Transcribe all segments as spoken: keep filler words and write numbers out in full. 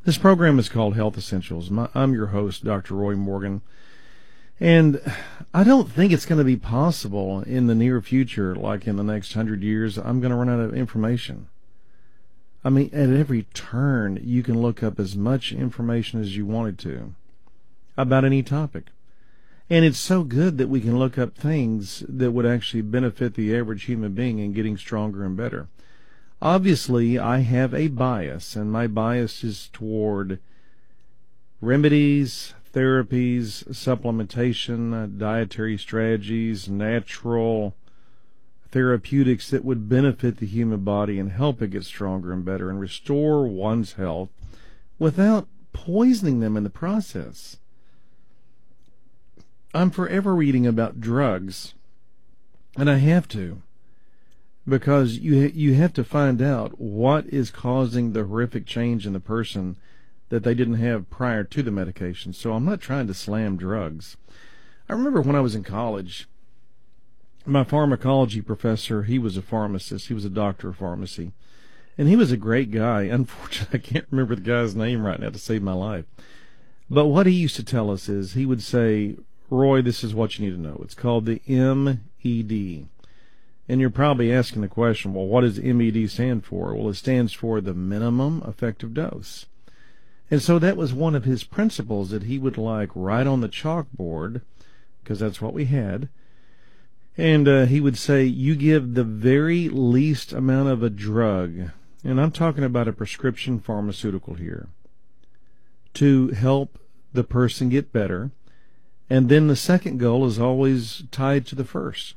This program is called Health Essentials. My, I'm your host, Doctor Roy Morgan. And I don't think it's going to be possible in the near future, like in the next hundred years, I'm going to run out of information. I mean, at every turn, you can look up as much information as you wanted to about any topic. And it's so good that we can look up things that would actually benefit the average human being in getting stronger and better. Obviously, I have a bias, and my bias is toward remedies, therapies, supplementation, uh, dietary strategies, natural therapeutics that would benefit the human body and help it get stronger and better and restore one's health without poisoning them in the process. I'm forever reading about drugs, and I have to, because you you have to find out what is causing the horrific change in the person that they didn't have prior to the medication. So I'm not trying to slam drugs. I remember when I was in college, my pharmacology professor, he was a pharmacist. He was a doctor of pharmacy. And he was a great guy. Unfortunately, I can't remember the guy's name right now to save my life. But what he used to tell us is he would say, Roy, this is what you need to know. It's called the M E D. And you're probably asking the question, well, what does M E D stand for? Well, it stands for the minimum effective dose. And so that was one of his principles that he would like write on the chalkboard, because that's what we had. And uh, he would say, you give the very least amount of a drug, and I'm talking about a prescription pharmaceutical here, to help the person get better. And then the second goal is always tied to the first.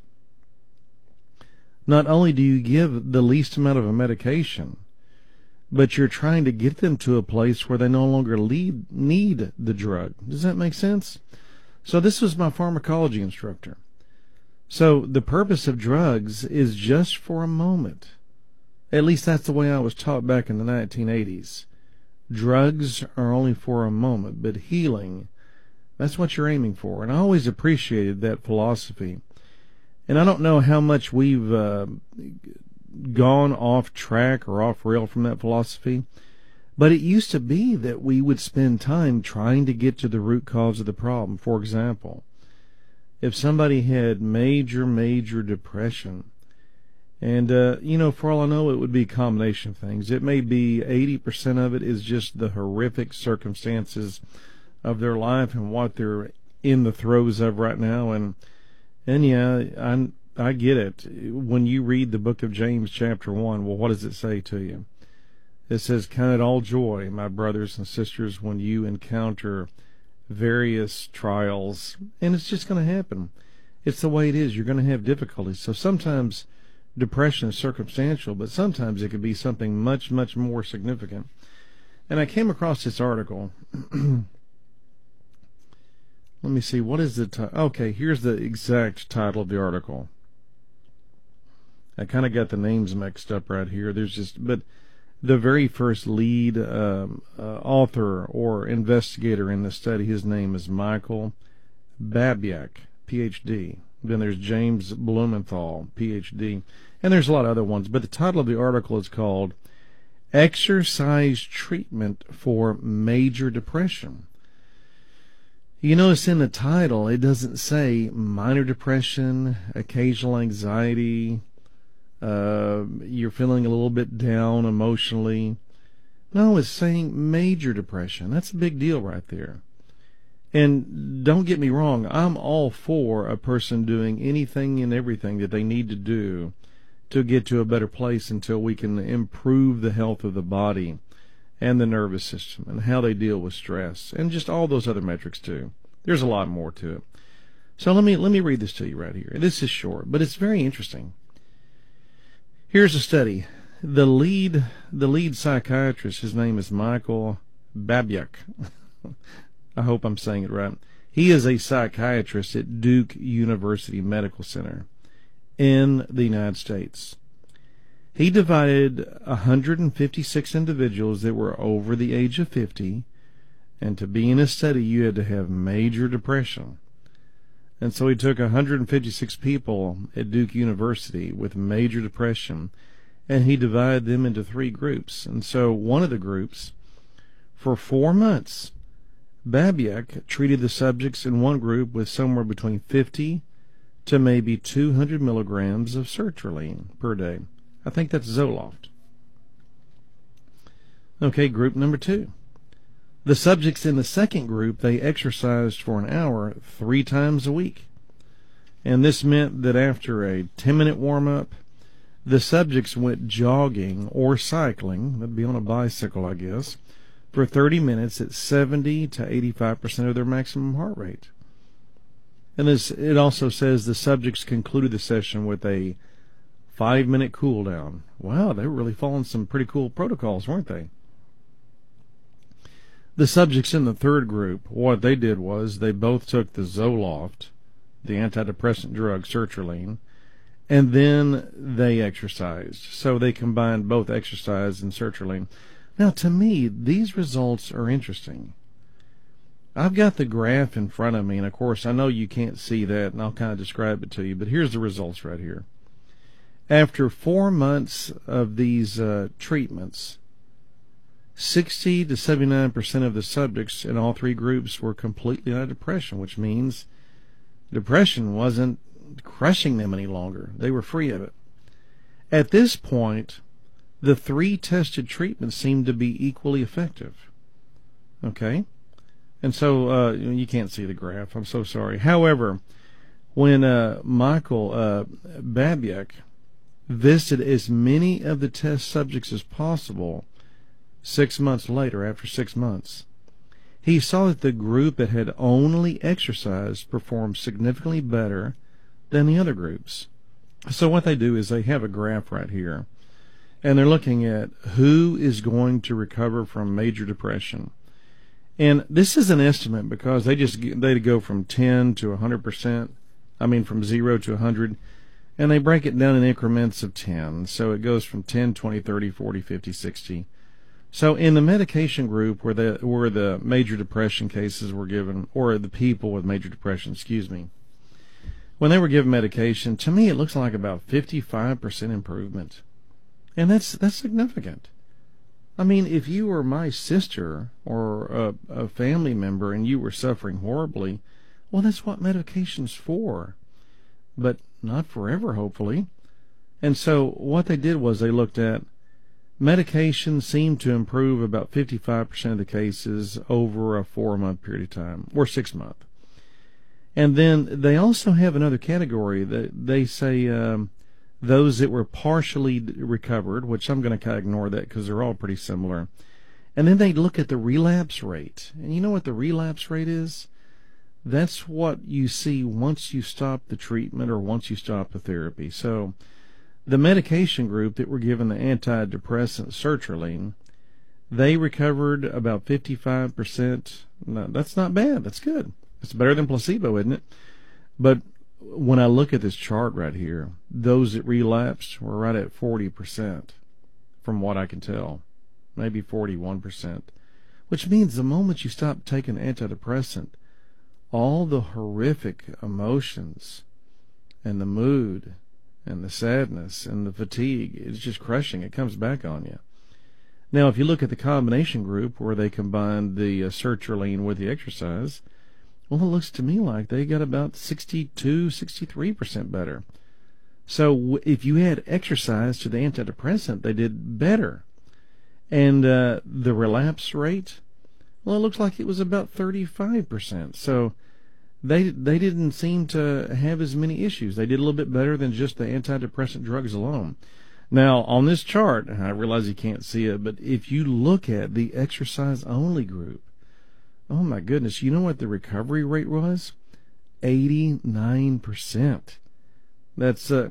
Not only do you give the least amount of a medication, but you're trying to get them to a place where they no longer lead, need the drug. Does that make sense? So this was my pharmacology instructor. So the purpose of drugs is just for a moment. At least that's the way I was taught back in the nineteen eighties. Drugs are only for a moment, but healing, that's what you're aiming for. And I always appreciated that philosophy. And I don't know how much we've uh, gone off track or off rail from that philosophy, but it used to be that we would spend time trying to get to the root cause of the problem. For example, if somebody had major, major depression, and, uh, you know, for all I know, it would be a combination of things. It may be eighty percent of it is just the horrific circumstances of their life and what they're in the throes of right now. And, and yeah, I, I get it. When you read the book of James chapter one, well, what does it say to you? It says, count it all joy, my brothers and sisters, when you encounter various trials. And it's just going to happen. It's the way it is. You're going to have difficulties. So sometimes depression is circumstantial, but sometimes it could be something much, much more significant. And I came across this article. Let me see, what is the title? Okay, here's the exact title of the article. I kind of got the names mixed up right here. There's just, but the very first lead um, uh, author or investigator in the study, his name is Michael Babyak, P H D. Then there's James Blumenthal, P H D. And there's a lot of other ones. But the title of the article is called Exercise Treatment for Major Depression. You notice in the title, it doesn't say minor depression, occasional anxiety, uh, you're feeling a little bit down emotionally. No, it's saying major depression. That's a big deal right there. And don't get me wrong, I'm all for a person doing anything and everything that they need to do to get to a better place until we can improve the health of the body and the nervous system and how they deal with stress and just all those other metrics too. There's a lot more to it. So let me let me read this to you right here. This is short, but it's very interesting. Here's a study. The lead the lead psychiatrist, his name is Michael Babyak. I hope I'm saying it right. He is a psychiatrist at Duke University Medical Center in the United States. He divided one hundred fifty-six individuals that were over the age of fifty, and to be in his study, you had to have major depression. And so he took one hundred fifty-six people at Duke University with major depression, and he divided them into three groups. And so one of the groups, For four months, Babiak treated the subjects in one group with somewhere between fifty to maybe two hundred milligrams of sertraline per day. I think that's Zoloft. Okay, group number two. The subjects in the second group, they exercised for an hour three times a week. And this meant that after a ten-minute warm-up, the subjects went jogging or cycling, that'd be on a bicycle, I guess, for thirty minutes at seventy to eighty-five percent of their maximum heart rate. And this, it also says the subjects concluded the session with a five-minute cool down. Wow, they were really following some pretty cool protocols, weren't they? The subjects in the third group, what they did was they both took the Zoloft, the antidepressant drug sertraline, and then they exercised. So they combined both exercise and sertraline. Now, to me, these results are interesting. I've got the graph in front of me, and of course, I know you can't see that, and I'll kind of describe it to you, but here's the results right here. After four months of these uh, treatments, sixty to seventy-nine percent of the subjects in all three groups were completely out of depression, which means depression wasn't crushing them any longer. They were free of it. At this point, the three tested treatments seemed to be equally effective. Okay? And so, uh, you can't see the graph. I'm so sorry. However, when uh, Michael uh, Babiak visited as many of the test subjects as possible six months later, after six months, he saw that the group that had only exercised performed significantly better than the other groups. So what they do is they have a graph right here, and they're looking at who is going to recover from major depression. And this is an estimate because they just they go from ten to one hundred percent. I mean, from zero to one hundred, and they break it down in increments of ten. So it goes from ten, twenty, thirty, forty, fifty, sixty. So in the medication group where the where the major depression cases were given, or the people with major depression, excuse me, when they were given medication, to me it looks like about fifty-five percent improvement. And that's that's significant. I mean, if you were my sister or a, a family member and you were suffering horribly, well, that's what medication's for. But not forever, hopefully. And so what they did was they looked at medication seemed to improve about fifty-five percent of the cases over a four-month period of time, or six-month. And then they also have another category that they say um, those that were partially recovered, which I'm going to kind of ignore that because they're all pretty similar. And then they look at the relapse rate. And you know what the relapse rate is? That's what you see once you stop the treatment or once you stop the therapy. So the medication group that were given the antidepressant sertraline, they recovered about fifty-five percent. No, that's not bad. That's good. It's better than placebo, isn't it? But when I look at this chart right here, those that relapsed were right at forty percent from what I can tell, maybe forty-one percent, which means the moment you stop taking antidepressant, all the horrific emotions and the mood and the sadness and the fatigue, it's just crushing. It comes back on you. Now, if you look at the combination group where they combined the uh, sertraline with the exercise, well, it looks to me like they got about sixty-two, sixty-three percent better. So w- if you had exercise to the antidepressant, they did better. And uh, the relapse rate, well, it looks like it was about thirty-five percent. So they they didn't seem to have as many issues. They did a little bit better than just the antidepressant drugs alone. Now, on this chart, and I realize you can't see it, but if you look at the exercise-only group, oh my goodness, you know what the recovery rate was? eighty-nine percent. That's, uh,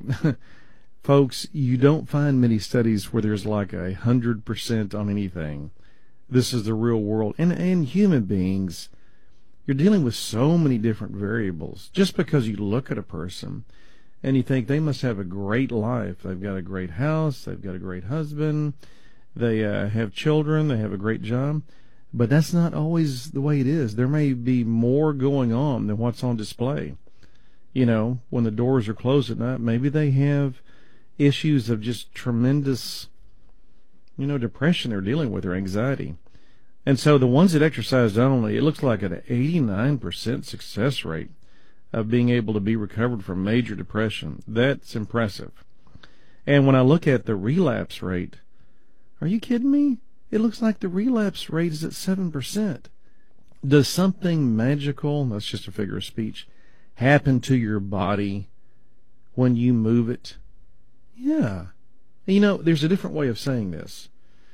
folks, you don't find many studies where there's like a one hundred percent on anything. This is the real world. And, and human beings, you're dealing with so many different variables. Just because you look at a person and you think they must have a great life, they've got a great house, they've got a great husband, they uh, have children, they have a great job, but that's not always the way it is. There may be more going on than what's on display. You know, when the doors are closed at night, maybe they have issues of just tremendous, you know, depression they're dealing with, or anxiety. And so the ones that exercised only, it looks like an eighty-nine percent success rate of being able to be recovered from major depression. That's impressive. And when I look at the relapse rate, are you kidding me? It looks like the relapse rate is at seven percent. Does something magical, that's just a figure of speech, happen to your body when you move it? Yeah. You know, there's a different way of saying this.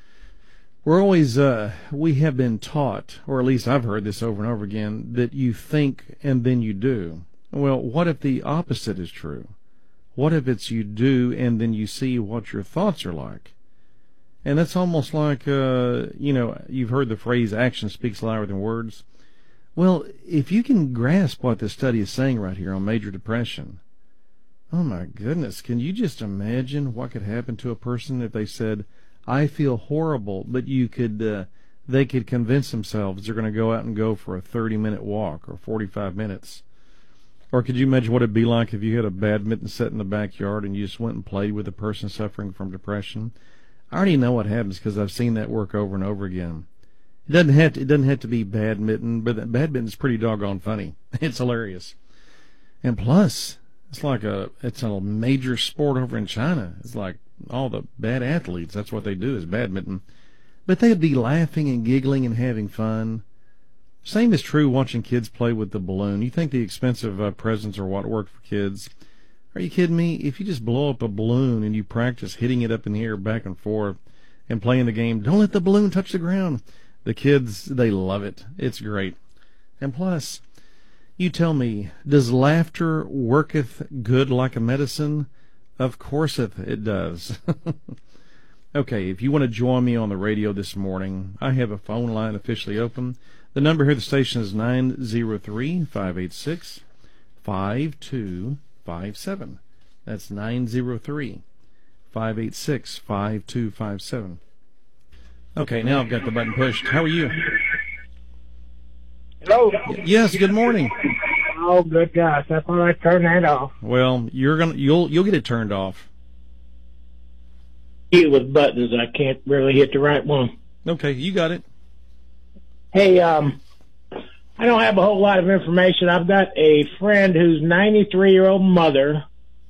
We're always, uh, we have been taught, or at least I've heard this over and over again, that you think and then you do. Well, what if the opposite is true? What if it's you do and then you see what your thoughts are like? And that's almost like, uh, you know, you've heard the phrase, action speaks louder than words. Well, if you can grasp what this study is saying right here on major depression, oh my goodness, can you just imagine what could happen to a person if they said, I feel horrible, but you could, uh, they could convince themselves they're going to go out and go for a thirty-minute walk or forty-five minutes. Or could you imagine what it'd be like if you had a badminton set in the backyard and you just went and played with a person suffering from depression? I already know what happens because I've seen that work over and over again. It doesn't have to, it doesn't have to be badminton, but badminton's pretty doggone funny. It's hilarious. And plus, it's like a, it's a major sport over in China. It's like all the bad athletes, that's what they do is badminton. But they'd be laughing and giggling and having fun. Same is true watching kids play with the balloon. You think the expensive uh, presents are what work for kids? Are you kidding me? If you just blow up a balloon and you practice hitting it up in the air back and forth and playing the game, don't let the balloon touch the ground. The kids, they love it. It's great. And plus, you tell me, does laughter worketh good like a medicine? Of course it does. Okay, if you want to join me on the radio this morning, I have a phone line officially open. The number here at the station is nine zero three, five eight six, five two five seven. That's nine zero three, five eight six, five two five seven. Okay, now I've got the button pushed. How are you? Hello. Yes, good morning. Oh, good gosh! I thought I'd turn that off. Well, you're gonna you'll you'll get it turned off. You with buttons, I can't really hit the right one. Okay, you got it. Hey, um, I don't have a whole lot of information. I've got a friend whose ninety-three-year-old mother,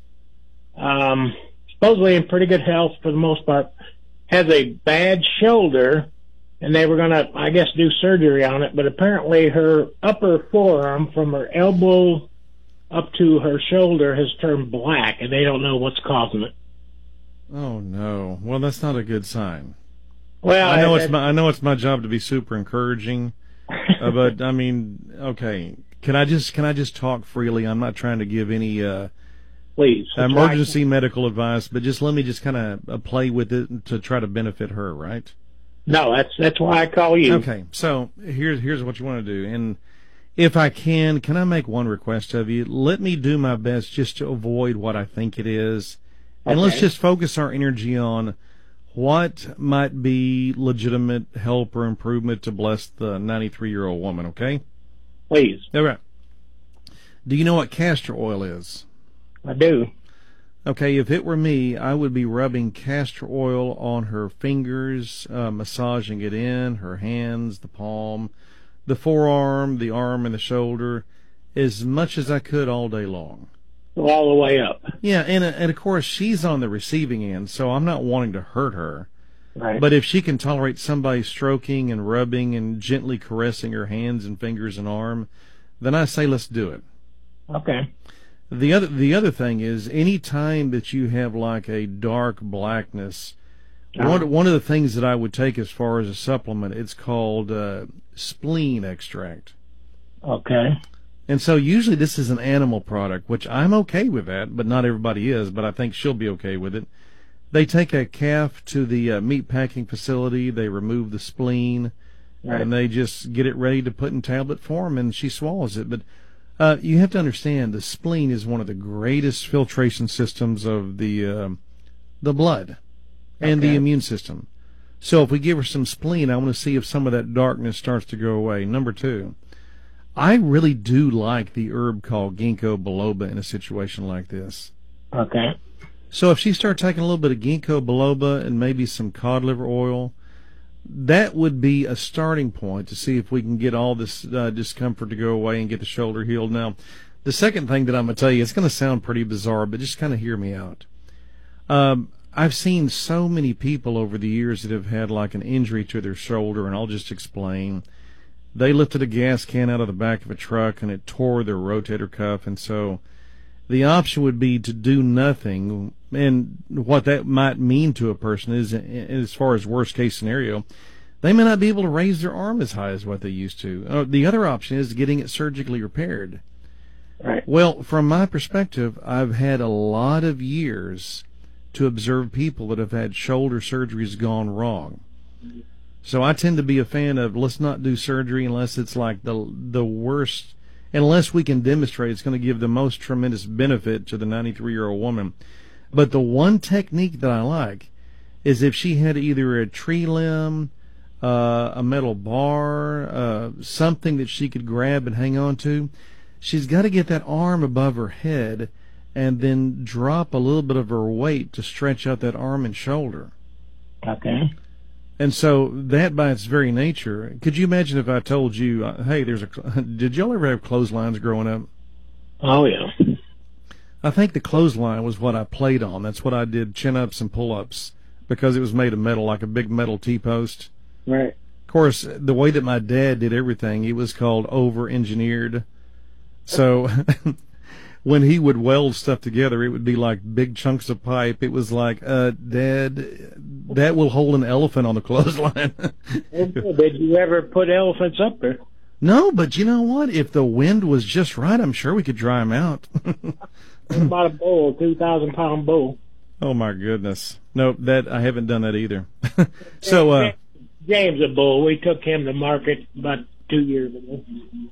um, supposedly in pretty good health for the most part, has a bad shoulder. And they were going to, I guess, do surgery on it. But apparently her upper forearm from her elbow up to her shoulder has turned black, and they don't know what's causing it. Oh, no. Well, that's not a good sign. Well, I know I, it's my I know it's my job to be super encouraging, uh, but I mean, okay. Can I just can I just talk freely? I'm not trying to give any uh, please emergency medical advice, but just let me just kind of uh, play with it to try to benefit her, right? No, that's that's why I call you. Okay, so here's here's what you want to do, and if I can, can I make one request of you? Let me do my best just to avoid what I think it is, and okay. Let's just focus our energy on what might be legitimate help or improvement to bless the ninety-three-year-old woman. Okay? Please. All right. Do you know what castor oil is? I do. Okay, if it were me, I would be rubbing castor oil on her fingers, uh, massaging it in, her hands, the palm, the forearm, the arm, and the shoulder, as much as I could all day long. All the way up. Yeah, and, and of course, she's on the receiving end, so I'm not wanting to hurt her. Right. But if she can tolerate somebody stroking and rubbing and gently caressing her hands and fingers and arm, then I say let's do it. Okay. The other the other thing is, any time that you have like a dark blackness, uh-huh. one one of the things that I would take as far as a supplement, it's called uh, spleen extract. Okay. And so usually this is an animal product, which I'm okay with that, but not everybody is. But I think she'll be okay with it. They take a calf to the uh, meat packing facility, they remove the spleen, right. and they just get it ready to put in tablet form, and she swallows it. But Uh, you have to understand the spleen is one of the greatest filtration systems of the uh, the blood and okay. the immune system. So if we give her some spleen, I want to see if some of that darkness starts to go away. Number two, I really do like the herb called ginkgo biloba in a situation like this. Okay. So if she starts taking a little bit of ginkgo biloba and maybe some cod liver oil, that would be a starting point to see if we can get all this uh, discomfort to go away and get the shoulder healed. Now, the second thing that I'm going to tell you, it's going to sound pretty bizarre, but just kind of hear me out. Um, I've seen so many people over the years that have had like an injury to their shoulder, and I'll just explain. They lifted a gas can out of the back of a truck, and it tore their rotator cuff, and so the option would be to do nothing. And what that might mean to a person is, as far as worst case scenario, they may not be able to raise their arm as high as what they used to. Uh, the other option is getting it surgically repaired. Right. Well, from my perspective, I've had a lot of years to observe people that have had shoulder surgeries gone wrong. So I tend to be a fan of let's not do surgery unless it's like the the worst, unless we can demonstrate it's going to give the most tremendous benefit to the ninety-three-year-old woman. But the one technique that I like is if she had either a tree limb, uh, a metal bar, uh, something that she could grab and hang on to, she's got to get that arm above her head and then drop a little bit of her weight to stretch out that arm and shoulder. Okay. And so that by its very nature, could you imagine if I told you, uh, hey, there's a, did y'all ever have clotheslines growing up? Oh, yeah. I think the clothesline was what I played on. That's what I did, chin-ups and pull-ups, because it was made of metal, like a big metal T-post. Right. Of course, the way that my dad did everything, it was called over-engineered. So when he would weld stuff together, it would be like big chunks of pipe. It was like, uh, Dad, that will hold an elephant on the clothesline. Did you ever put elephants up there? No, but you know what? If the wind was just right, I'm sure we could dry them out. What about a bull, a two thousand pound bull? Oh, my goodness. Nope, that, I haven't done that either. So, uh, James a bull, we took him to market about two years ago.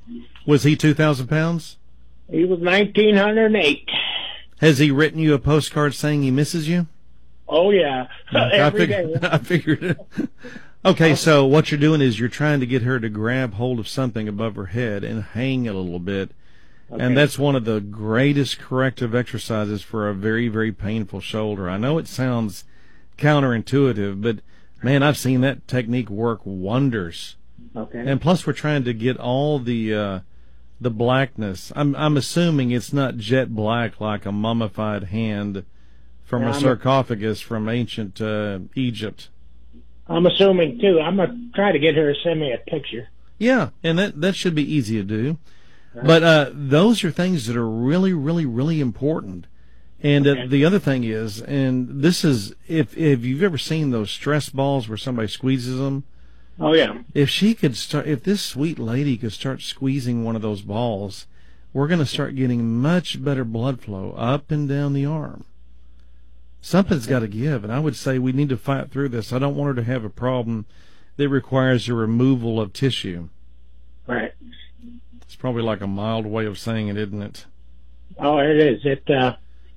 Was he two thousand pounds? He was nineteen oh eight. Has he written you a postcard saying he misses you? Oh, yeah. Every I, fig- day. I figured it. Okay, so what you're doing is you're trying to get her to grab hold of something above her head and hang a little bit. Okay. And that's one of the greatest corrective exercises for a very, very painful shoulder. I know it sounds counterintuitive, but, man, I've seen that technique work wonders. Okay. And plus we're trying to get all the uh, the blackness. I'm I'm assuming it's not jet black like a mummified hand from yeah, a I'm sarcophagus a- from ancient uh, Egypt. I'm assuming, too. I'm going to try to get her to send me a picture. Yeah, and that, that should be easy to do. Right. But uh, those are things that are really, really, really important. And uh, okay. the other thing is, and this is, if if you've ever seen those stress balls where somebody squeezes them. Oh, yeah. If she could start, if this sweet lady could start squeezing one of those balls, we're going to start getting much better blood flow up and down the arm. Something's got to give, and I would say we need to fight through this. I don't want her to have a problem that requires a removal of tissue. Right. It's probably like a mild way of saying it, isn't it? Oh, it is. It, uh,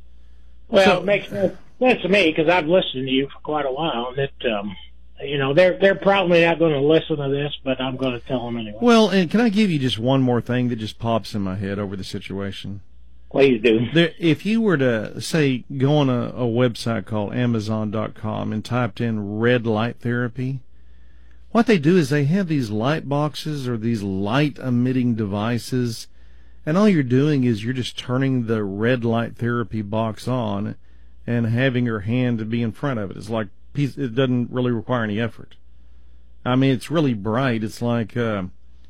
well, So- it makes sense to me because I've listened to you for quite a while. And it, um, you know, they're they're probably not going to listen to this, but I'm going to tell them anyway. Well, and can I give you just one more thing that just pops in my head over the situation? Please do. There, if you were to, say, go on a, a website called Amazon dot com and typed in red light therapy, what they do is they have these light boxes or these light-emitting devices, and all you're doing is you're just turning the red light therapy box on and having your hand to be in front of it. It's like, it doesn't really require any effort. I mean, it's really bright. It's like... Uh,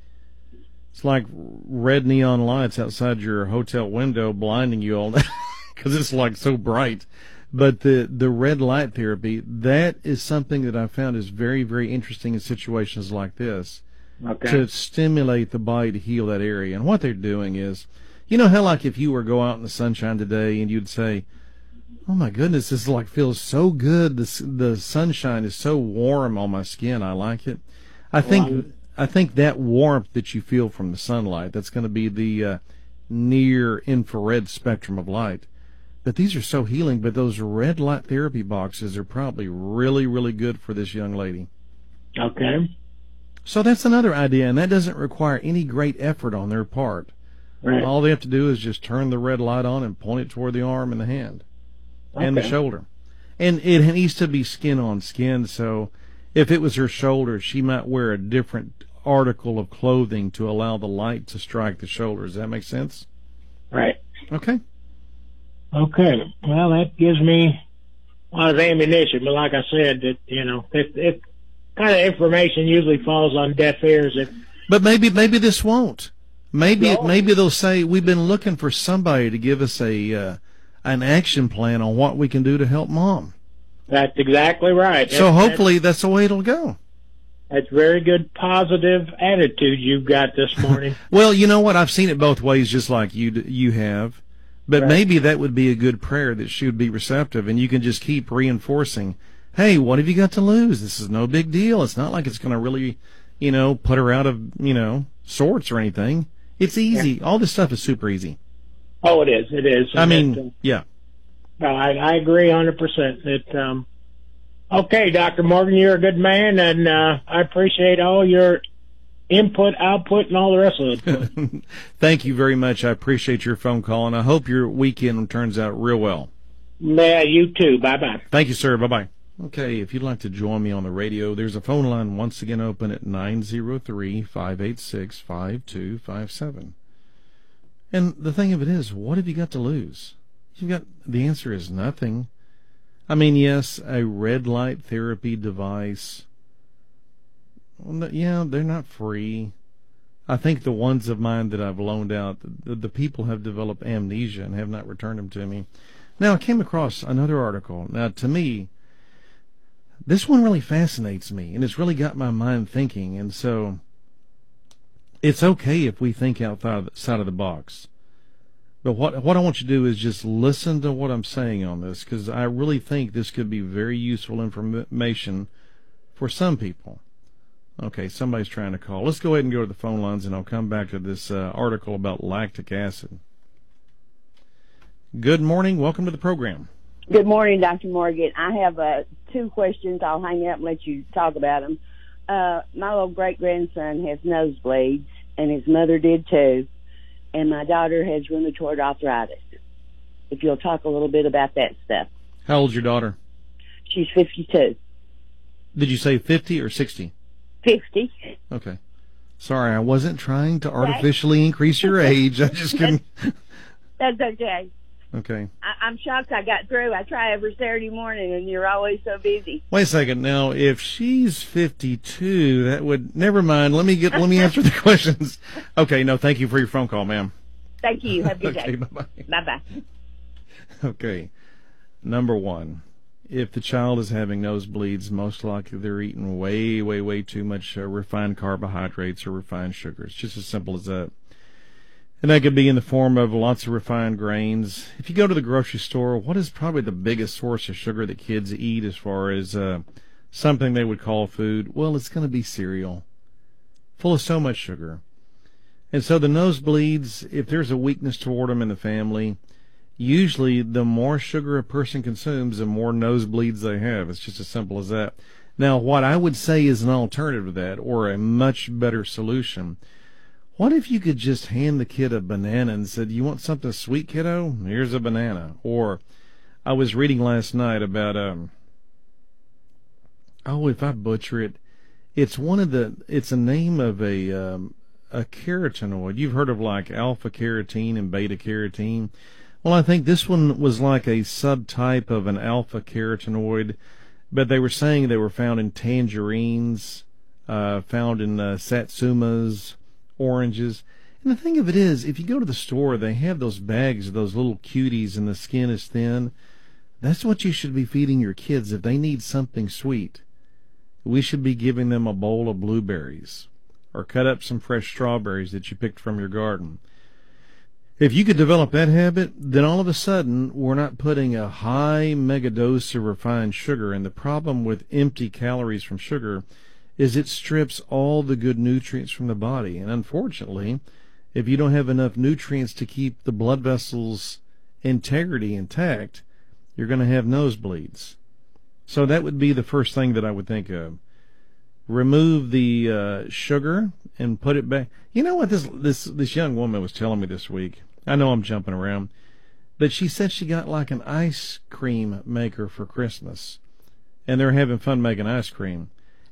It's like red neon lights outside your hotel window blinding you all day because it's like so bright. But the, the red light therapy, that is something that I found is very, very interesting in situations like this. Okay. To stimulate the body to heal that area. And what they're doing is, you know how like if you were to go out in the sunshine today and you'd say, oh my goodness, this like feels so good. The, the sunshine is so warm on my skin. I like it. I think... Well, I think that warmth that you feel from the sunlight, that's going to be the uh, near infrared spectrum of light. But these are so healing, but those red light therapy boxes are probably really, really good for this young lady. Okay. So that's another idea, and that doesn't require any great effort on their part. Right. All they have to do is just turn the red light on and point it toward the arm and the hand okay. and the shoulder. And it needs to be skin on skin, so... If it was her shoulders, she might wear a different article of clothing to allow the light to strike the shoulders. Does that make sense? Right. Okay. Okay. Well, that gives me a lot of ammunition, but like I said, that you know, it, it kind of information usually falls on deaf ears. If, but maybe maybe this won't. Maybe No. maybe they'll say we've been looking for somebody to give us a uh, an action plan on what we can do to help Mom. That's exactly right. So That- hopefully that's the way it'll go. That's very good, positive attitude you've got this morning. Well, you know what? I've seen it both ways, just like you d- you have. But Right. maybe that would be a good prayer that she would be receptive, and you can just keep reinforcing, hey, what have you got to lose? This is no big deal. It's not like it's going to really, you know, put her out of, you know, sorts or anything. It's easy. All this stuff is super easy. Oh, it is. It is. I And mean, it, yeah. uh, I, I agree one hundred percent. That, um, okay, Doctor Morgan, you're a good man, and uh, I appreciate all your input, output, and all the rest of it. Thank you very much. I appreciate your phone call, and I hope your weekend turns out real well. Yeah, you too. Bye-bye. Thank you, sir. Bye-bye. Okay, if you'd like to join me on the radio, there's a phone line once again open at nine zero three, five eight six, five two five seven. And the thing of it is, what have you got to lose? You've got, the answer is nothing. I mean, yes, a red light therapy device. Well, no- yeah, they're not free. I think the ones of mine that I've loaned out, the, the people have developed amnesia and have not returned them to me. Now, I came across another article. Now, to me, this one really fascinates me, and it's really got my mind thinking. And so, it's okay if we think outside of the box. But what what I want you to do is just listen to what I'm saying on this, because I really think this could be very useful information for some people. Okay, somebody's trying to call. Let's go ahead and go to the phone lines, and I'll come back to this uh, article about lactic acid. Good morning. Welcome to the program. Good morning, Doctor Morgan. I have uh, two questions. I'll hang up and let you talk about them. Uh, my little great-grandson has nosebleeds, and his mother did too, and my daughter has rheumatoid arthritis. If you'll talk a little bit about that stuff. How old's your daughter? She's fifty-two. Did you say fifty or sixty? fifty. Okay. Sorry, I wasn't trying to artificially increase your age. I just couldn't. That's okay. Okay. I, I'm shocked I got through. I try every Saturday morning, and you're always so busy. Wait a second. Now, if she's fifty-two, that would never mind. Let me get. Let me answer the questions. Okay. No, thank you for your phone call, ma'am. Thank you. Have a good Okay. day. Bye bye. Bye-bye. Okay. Number one, if the child is having nosebleeds, most likely they're eating way, way, way too much uh, refined carbohydrates or refined sugars. Just as simple as that. And that could be in the form of lots of refined grains. If you go to the grocery store, what is probably the biggest source of sugar that kids eat as far as uh, something they would call food? Well, it's going to be cereal, full of so much sugar. And so the nosebleeds, if there's a weakness toward them in the family, usually the more sugar a person consumes, the more nosebleeds they have. It's just as simple as that. Now, what I would say is an alternative to that, or a much better solution, what if you could just hand the kid a banana and said, you want something sweet, kiddo? Here's a banana. Or I was reading last night about, um, oh, if I butcher it, it's one of the, it's a name of a, um, a carotenoid. You've heard of like alpha carotene and beta carotene. Well, I think this one was like a subtype of an alpha carotenoid, but they were saying they were found in tangerines, uh, found in uh, satsumas, oranges. And the thing of it is, if you go to the store, they have those bags of those little cuties and the skin is thin. That's what you should be feeding your kids if they need something sweet. We should be giving them a bowl of blueberries or cut up some fresh strawberries that you picked from your garden. If you could develop that habit, then all of a sudden we're not putting a high mega dose of refined sugar. And the problem with empty calories from sugar is it strips all the good nutrients from the body. And unfortunately, if you don't have enough nutrients to keep the blood vessels' integrity intact, you're going to have nosebleeds. So that would be the first thing that I would think of. Remove the uh, sugar and put it back. You know what this this this young woman was telling me this week? I know I'm jumping around, but she said she got like an ice cream maker for Christmas, and they're having fun making ice cream.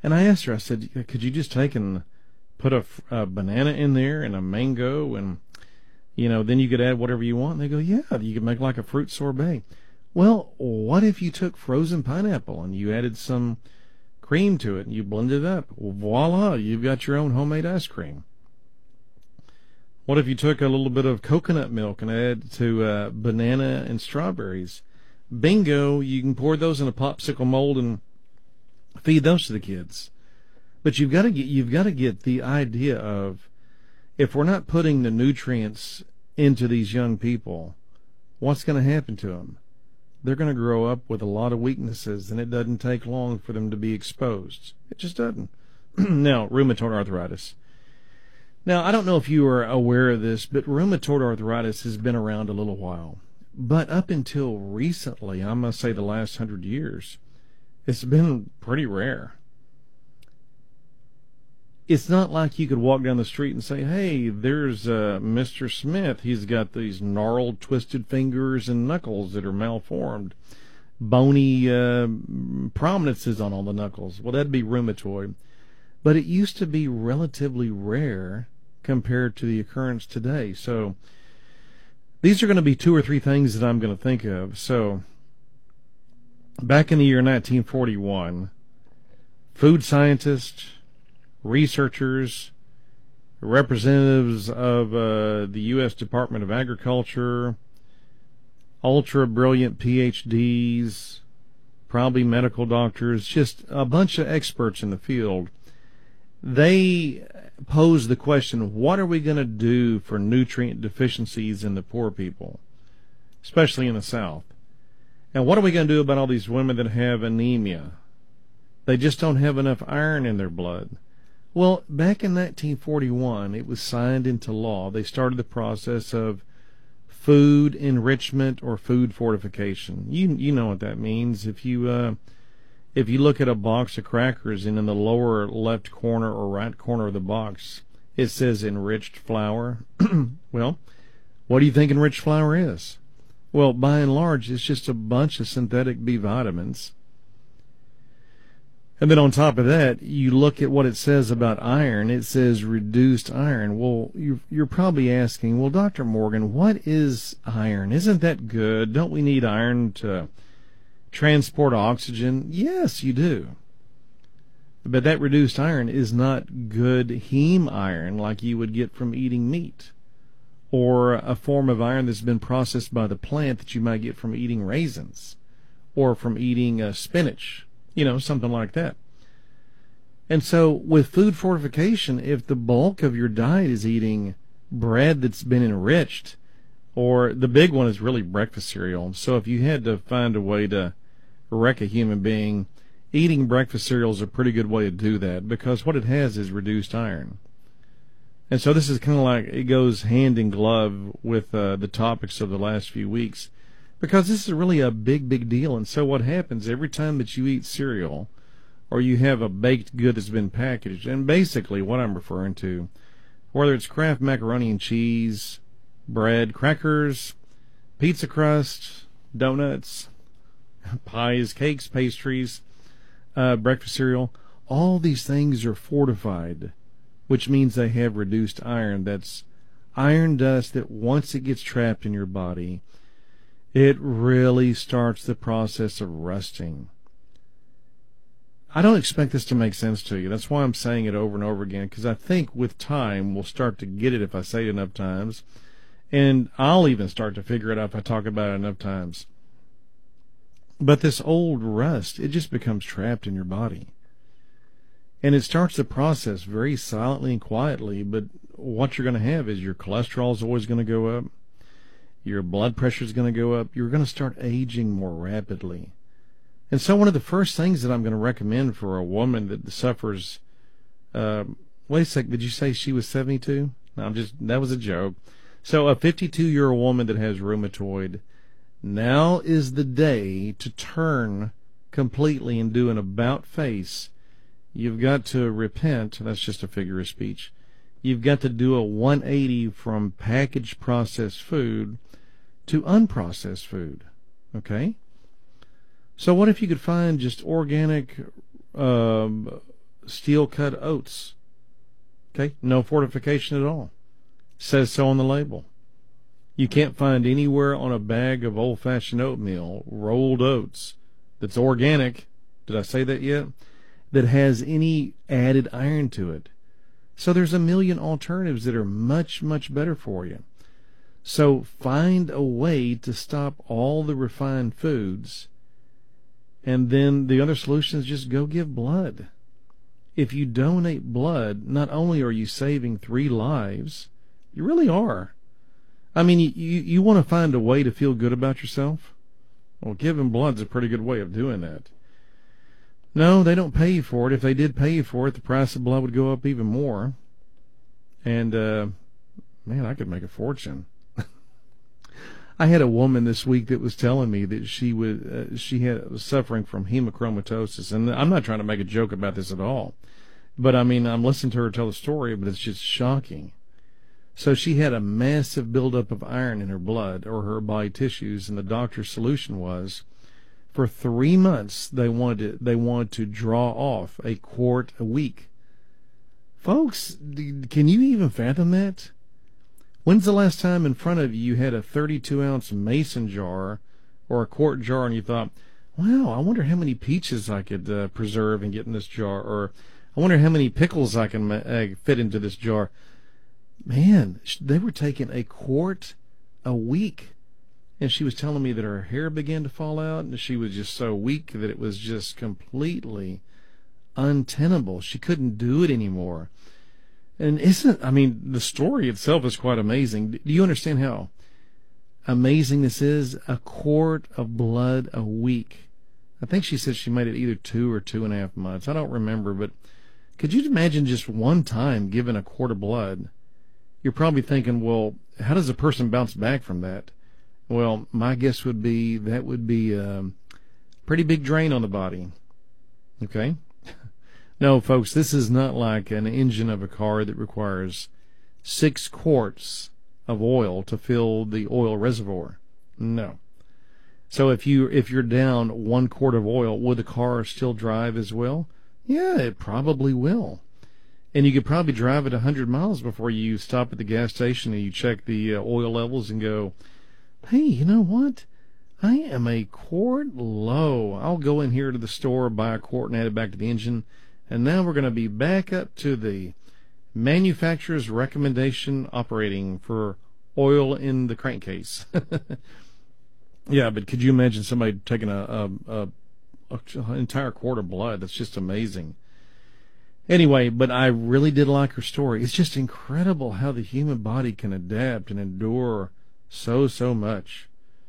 And I asked her, I said, could you just take and put a, a banana in there and a mango and, you know, then you could add whatever you want? And they go, yeah, you could make like a fruit sorbet. Well, what if you took frozen pineapple and you added some cream to it and you blended it up? Well, voila, you've got your own homemade ice cream. What if you took a little bit of coconut milk and added to uh, banana and strawberries? Bingo, you can pour those in a popsicle mold and feed those to the kids. But you've got to get you've got to get the idea of, if we're not putting the nutrients into these young people, what's going to happen to them? They're going to grow up with a lot of weaknesses, and it doesn't take long for them to be exposed. It just doesn't. Now, rheumatoid arthritis. Now, I don't know if you are aware of this, but rheumatoid arthritis has been around a little while. But up until recently, I must say the last hundred years, it's been pretty rare. It's not like you could walk down the street and say, hey, there's uh, Mister Smith. He's got these gnarled, twisted fingers and knuckles that are malformed. Bony uh, prominences on all the knuckles. Well, that'd be rheumatoid. But it used to be relatively rare compared to the occurrence today. So these are going to be two or three things that I'm going to think of. So back in the year nineteen forty-one, food scientists, researchers, representatives of uh, the U S Department of Agriculture, ultra brilliant P H Ds, probably medical doctors, just a bunch of experts in the field, they posed the question, what are we going to do for nutrient deficiencies in the poor people, especially in the South? And what are we going to do about all these women that have anemia? They just don't have enough iron in their blood. Well, back in nineteen forty-one, it was signed into law. They started the process of food enrichment or food fortification. You you know what that means. If you uh, if you look at a box of crackers and in the lower left corner or right corner of the box, it says enriched flour. Well, what do you think enriched flour is? Well, by and large, it's just a bunch of synthetic B vitamins. And then on top of that, you look at what it says about iron. It says reduced iron. Well, you're, you're probably asking, well, Doctor Morgan, what is iron? Isn't that good? Don't we need iron to transport oxygen? Yes, you do. But that reduced iron is not good heme iron like you would get from eating meat, or a form of iron that's been processed by the plant that you might get from eating raisins or from eating uh, spinach. You know, something like that. And so with food fortification, if the bulk of your diet is eating bread that's been enriched, or the big one is really breakfast cereal. So if you had to find a way to wreck a human being, eating breakfast cereal is a pretty good way to do that, because what it has is reduced iron. And so this is kind of like, it goes hand in glove with uh, the topics of the last few weeks, because this is really a big, big deal. And so what happens every time that you eat cereal or you have a baked good that's been packaged, and basically what I'm referring to, whether it's Kraft macaroni and cheese, bread, crackers, pizza crust, donuts, pies, cakes, pastries, uh, breakfast cereal, all these things are fortified, which means they have reduced iron. That's iron dust that once it gets trapped in your body, it really starts the process of rusting. I don't expect this to make sense to you. That's why I'm saying it over and over again, because I think with time we'll start to get it if I say it enough times. And I'll even start to figure it out if I talk about it enough times. But this old rust, it just becomes trapped in your body. And it starts the process very silently and quietly, but what you're going to have is your cholesterol is always going to go up. Your blood pressure is going to go up. You're going to start aging more rapidly. And so one of the first things that I'm going to recommend for a woman that suffers, uh, wait a sec, did you say she was seventy-two? No, I'm just, that was a joke. So a fifty-two-year-old woman that has rheumatoid, now is the day to turn completely and do an about face. You've got to repent. That's just a figure of speech. You've got to do a one eighty from packaged processed food to unprocessed food. Okay? So what if you could find just organic um, steel-cut oats. Okay, no fortification at all. Says so on the label. You can't find anywhere on a bag of old-fashioned oatmeal, rolled oats, that's organic, did I say that yet, that has any added iron to it. So there's a million alternatives that are much, much better for you. So find a way to stop all the refined foods, and then the other solution is just go give blood. If you donate blood, not only are you saving three lives, you really are. I mean, you, you, you want to find a way to feel good about yourself? Well, giving blood's a pretty good way of doing that. No, they don't pay you for it. If they did pay you for it, the price of blood would go up even more. And, uh, man, I could make a fortune. I had a woman this week that was telling me that she would, uh, she had was suffering from hemochromatosis. And I'm not trying to make a joke about this at all. But, I mean, I'm listening to her tell the story, but it's just shocking. So she had a massive buildup of iron in her blood or her body tissues, and the doctor's solution was, for three months, they wanted to, they wanted to draw off a quart a week. Folks, can you even fathom that? When's the last time in front of you you had a thirty-two ounce mason jar or a quart jar and you thought, wow, I wonder how many peaches I could uh, preserve and get in this jar, or I wonder how many pickles I can uh, fit into this jar? Man, they were taking a quart a week. And she was telling me that her hair began to fall out, and she was just so weak that it was just completely untenable. She couldn't do it anymore. And isn't, I mean, the story itself is quite amazing. Do you understand how amazing this is? A quart of blood a week. I think she said she made it either two or two and a half months. I don't remember, but could you imagine just one time giving a quart of blood? You're probably thinking, well, how does a person bounce back from that? Well, my guess would be that would be a pretty big drain on the body. Okay? No, folks, this is not like an engine of a car that requires six quarts of oil to fill the oil reservoir. No. So if you if you're down one quart of oil, will the car still drive as well? Yeah, it probably will. And you could probably drive it a hundred miles before you stop at the gas station and you check the uh, oil levels and go, hey, you know what? I am a quart low. I'll go in here to the store, buy a quart, and add it back to the engine. And now we're going to be back up to the manufacturer's recommendation operating for oil in the crankcase. Yeah, but could you imagine somebody taking a, a, a, a an entire quart of blood? That's just amazing. Anyway, but I really did like her story. It's just incredible how the human body can adapt and endure so, so much.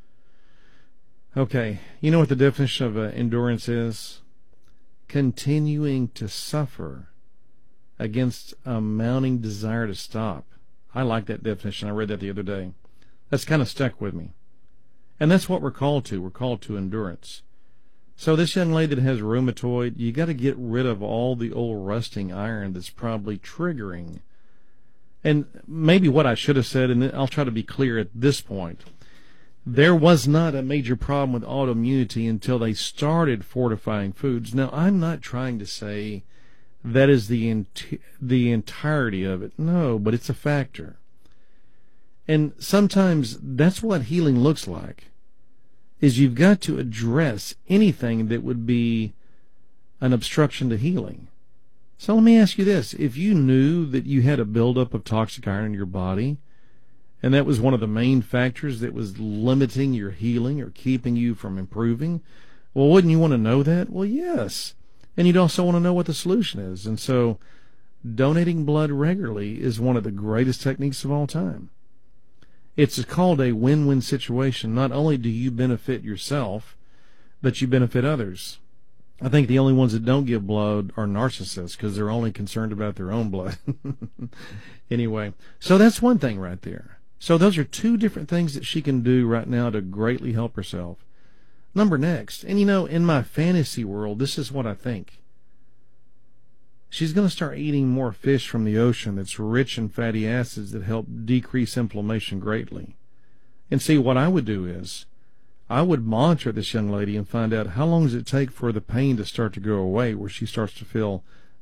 Okay, you know what the definition of uh, endurance is? Continuing to suffer against a mounting desire to stop. I like that definition. I read that the other day. That's kind of stuck with me. And that's what we're called to. We're called to endurance. So this young lady that has rheumatoid, you got to get rid of all the old rusting iron that's probably triggering. And maybe what I should have said, and I'll try to be clear at this point, there was not a major problem with autoimmunity until they started fortifying foods. Now, I'm not trying to say that is the ent- the entirety of it. No, but it's a factor. And sometimes that's what healing looks like, is you've got to address anything that would be an obstruction to healing. So let me ask you this. If you knew that you had a buildup of toxic iron in your body, and that was one of the main factors that was limiting your healing or keeping you from improving, well, wouldn't you want to know that? Well, yes. And you'd also want to know what the solution is. And so donating blood regularly is one of the greatest techniques of all time. It's called a win-win situation. Not only do you benefit yourself, but you benefit others. I think the only ones that don't give blood are narcissists because they're only concerned about their own blood. Anyway, so that's one thing right there. So those are two different things that she can do right now to greatly help herself. Number next, and you know, in my fantasy world, this is what I think. She's going to start eating more fish from the ocean that's rich in fatty acids that help decrease inflammation greatly. And see, what I would do is, I would monitor this young lady and find out how long does it take for the pain to start to go away, where she starts to feel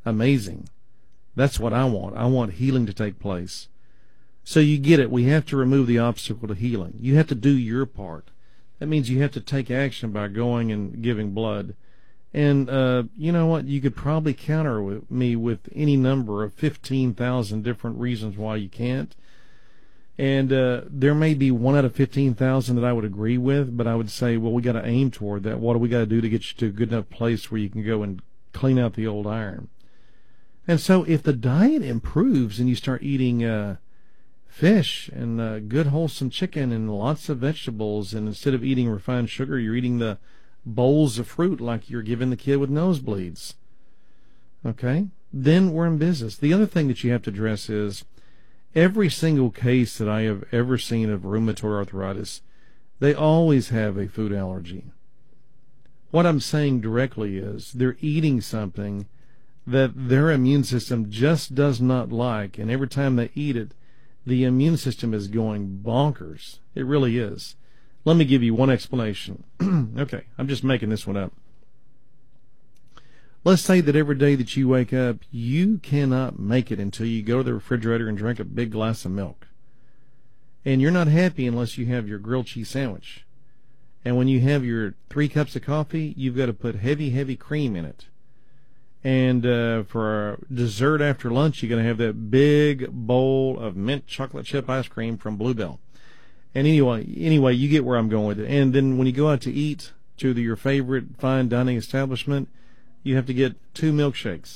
amazing. That's what I want. I want healing to take place. So you get it. We have to remove the obstacle to healing. You have to do your part. That means you have to take action by going and giving blood. And uh, you know what? You could probably counter with me with any number of fifteen thousand different reasons why you can't. And uh, there may be one out of fifteen thousand that I would agree with, but I would say, well, we got to aim toward that. What do we got to do to get you to a good enough place where you can go and clean out the old iron? And so if the diet improves and you start eating uh, fish and uh, good wholesome chicken and lots of vegetables, and instead of eating refined sugar, you're eating the bowls of fruit like you're giving the kid with nosebleeds, okay, then we're in business. The other thing that you have to address is every single case that I have ever seen of rheumatoid arthritis, they always have a food allergy. What I'm saying directly is they're eating something that their immune system just does not like, and every time they eat it, the immune system is going bonkers. It really is. Let me give you one explanation. Okay, I'm just making this one up. Let's say that every day that you wake up, you cannot make it until you go to the refrigerator and drink a big glass of milk. And you're not happy unless you have your grilled cheese sandwich. And when you have your three cups of coffee, you've got to put heavy, heavy cream in it. And uh, for dessert after lunch, you're going to have that big bowl of mint chocolate chip ice cream from Bluebell. And anyway, anyway, you get where I'm going with it. And then when you go out to eat to the, your favorite fine dining establishment, you have to get two milkshakes.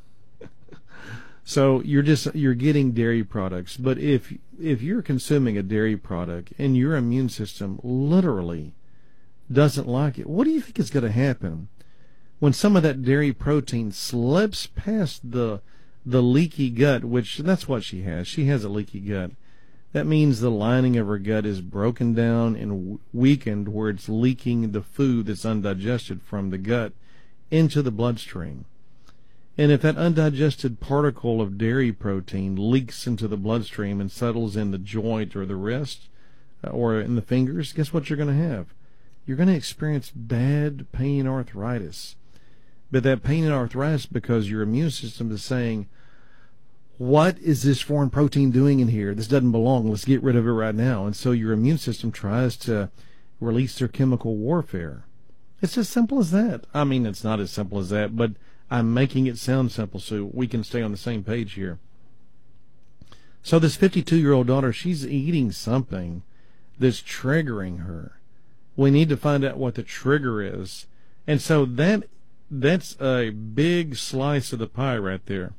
So you're just you're getting dairy products. But if if you're consuming a dairy product and your immune system literally doesn't like it, what do you think is going to happen when some of that dairy protein slips past the the leaky gut? Which that's what she has. She has a leaky gut. That means the lining of her gut is broken down and weakened where it's leaking the food that's undigested from the gut into the bloodstream. And if that undigested particle of dairy protein leaks into the bloodstream and settles in the joint or the wrist or in the fingers, guess what you're going to have? You're going to experience bad pain and arthritis. But that pain and arthritis because your immune system is saying, what is this foreign protein doing in here? This doesn't belong. Let's get rid of it right now. And so your immune system tries to release their chemical warfare. It's as simple as that. I mean, it's not as simple as that, but I'm making it sound simple so we can stay on the same page here. So this fifty-two-year-old daughter, she's eating something that's triggering her. We need to find out what the trigger is. And so that that's a big slice of the pie right there.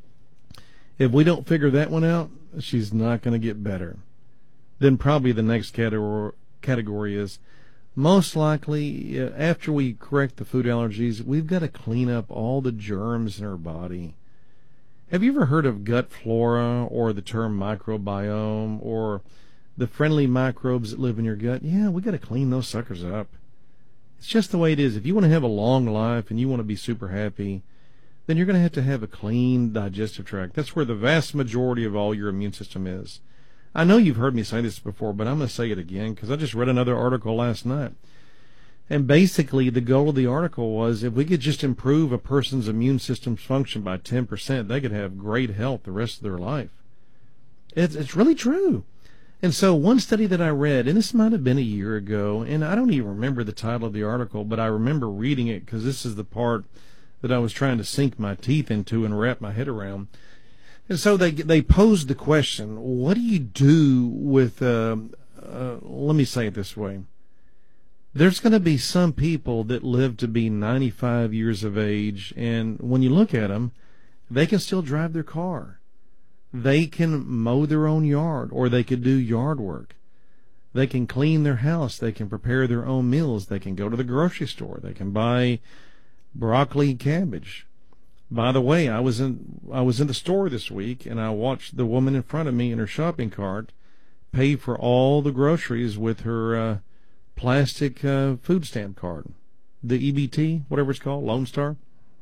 If we don't figure that one out, she's not going to get better. Then probably the next category category is most likely uh, after we correct the food allergies, we've got to clean up all the germs in our body. Have you ever heard of gut flora or the term microbiome or the friendly microbes that live in your gut? Yeah, we got to clean those suckers up. It's just the way it is. If you want to have a long life and you want to be super happy, then you're going to have to have a clean digestive tract. That's where the vast majority of all your immune system is. I know you've heard me say this before, but I'm going to say it again because I just read another article last night. And basically the goal of the article was if we could just improve a person's immune system's function by ten percent, they could have great health the rest of their life. It's, it's really true. And so one study that I read, and this might have been a year ago, and I don't even remember the title of the article, but I remember reading it because this is the part that I was trying to sink my teeth into and wrap my head around. And so they they posed the question, what do you do with, uh, uh, let me say it this way. There's going to be some people that live to be ninety-five years of age, and when you look at them, they can still drive their car. They can mow their own yard, or they could do yard work. They can clean their house. They can prepare their own meals. They can go to the grocery store. They can buy broccoli and cabbage. By the way, I was in I was in the store this week, and I watched the woman in front of me in her shopping cart pay for all the groceries with her uh, plastic uh, food stamp card, the E B T, whatever it's called, Lone Star.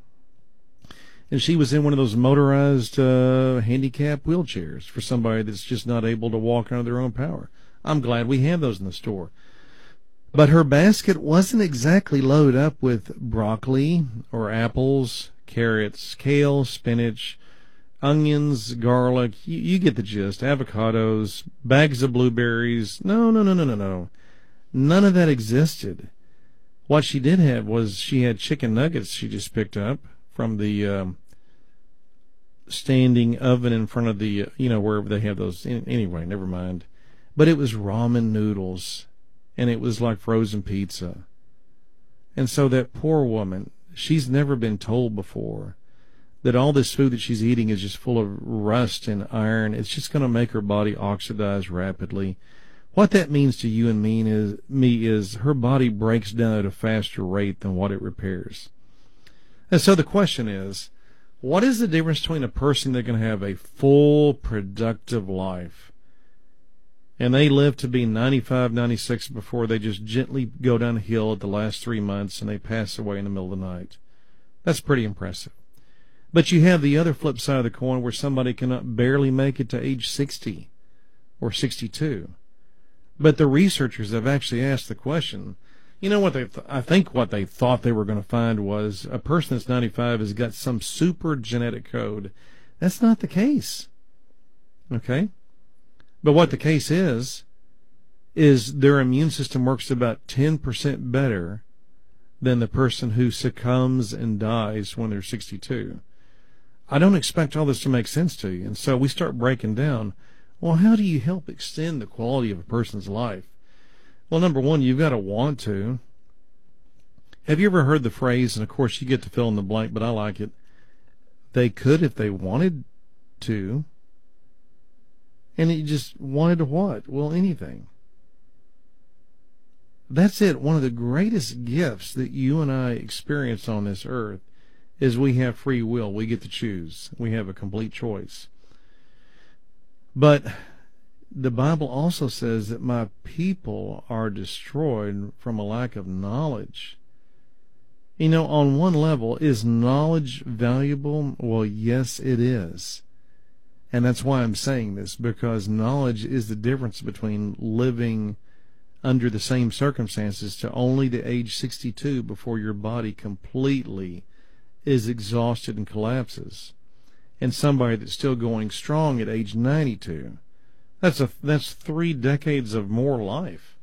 And she was in one of those motorized uh, handicap wheelchairs for somebody that's just not able to walk under their own power. I'm glad we have those in the store. But her basket wasn't exactly loaded up with broccoli or apples, carrots, kale, spinach, onions, garlic. You, you get the gist. Avocados, bags of blueberries. No, no, no, no, no, no. None of that existed. What she did have was she had chicken nuggets she just picked up from the um, standing oven in front of the, uh, you know, wherever they have those. Anyway, never mind. But it was ramen noodles, and it was like frozen pizza. And so that poor woman, she's never been told before that all this food that she's eating is just full of rust and iron. It's just going to make her body oxidize rapidly. What that means to you and me is, me is her body breaks down at a faster rate than what it repairs. And so the question is, what is the difference between a person that can have a full, productive life and they live to be ninety-five, ninety-six before they just gently go down a hill at the last three months and they pass away in the middle of the night? That's pretty impressive. But you have the other flip side of the coin where somebody cannot barely make it to age sixty or sixty-two. But the researchers have actually asked the question, you know what they, th- I think what they thought they were going to find was a person that's ninety-five has got some super genetic code. That's not the case. Okay? But what the case is, is their immune system works about ten percent better than the person who succumbs and dies when they're sixty-two. I don't expect all this to make sense to you. And so we start breaking down, well, how do you help extend the quality of a person's life? Well, number one, you've got to want to. Have you ever heard the phrase, and of course you get to fill in the blank, but I like it, they could if they wanted to. And you just wanted to what? Well, anything. That's it. One of the greatest gifts that you and I experience on this earth is we have free will. We get to choose. We have a complete choice. But the Bible also says that my people are destroyed from a lack of knowledge. You know, on one level, is knowledge valuable? Well, yes, it is. And that's why I'm saying this, because knowledge is the difference between living under the same circumstances to only the age sixty-two before your body completely is exhausted and collapses, and somebody that's still going strong at age ninety-two. That's a that's three decades of more life.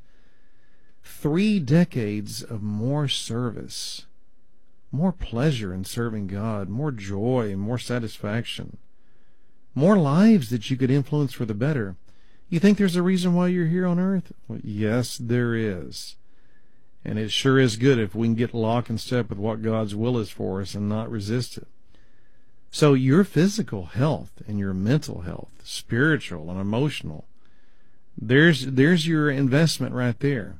Three decades of more service, more pleasure in serving God, more joy, more satisfaction, more lives that you could influence for the better. You think there's a reason why you're here on earth? Well, yes, there is. And it sure is good if we can get lock and step with what God's will is for us and not resist it. So your physical health and your mental health, spiritual and emotional, there's there's your investment right there.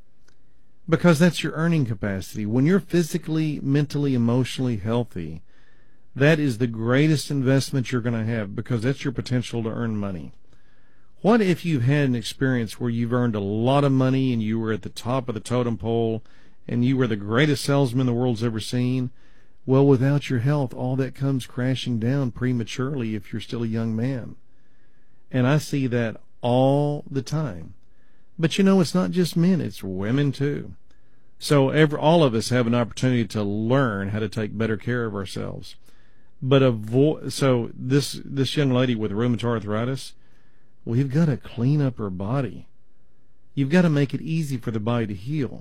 Because that's your earning capacity. When you're physically, mentally, emotionally healthy, that is the greatest investment you're going to have, because that's your potential to earn money. What if you've had an experience where you've earned a lot of money and you were at the top of the totem pole and you were the greatest salesman the world's ever seen? Well, without your health, all that comes crashing down prematurely if you're still a young man. And I see that all the time. But you know, it's not just men, it's women too. So every, all of us have an opportunity to learn how to take better care of ourselves. But avoid, so this, this young lady with rheumatoid arthritis, we've got to clean up her body. You've got to make it easy for the body to heal.